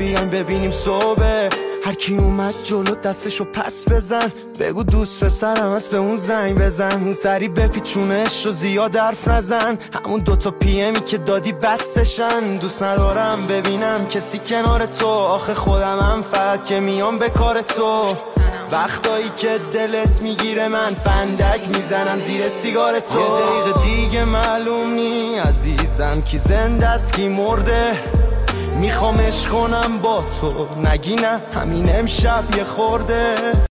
بیایم ببینیم صبح. هر کی اومد جلو دستشو پس بزن، بگو دوست پسرم هست به اون زنگ بزن. اون سری بپیچونش رو زیاد حرف نزن، همون دوتا پیمی که دادی بستشن. دوست ندارم ببینم کسی کنار تو، آخه خودم هم فقط که میام به کار تو. وقتایی که دلت میگیره من فندک میزنم زیر سیگار تو. یه دقیقه دیگه معلوم نی عزیزم کی زنده است کی مرده. میخوام عشق کنم با تو، نگی نه همین امشب یه خورده.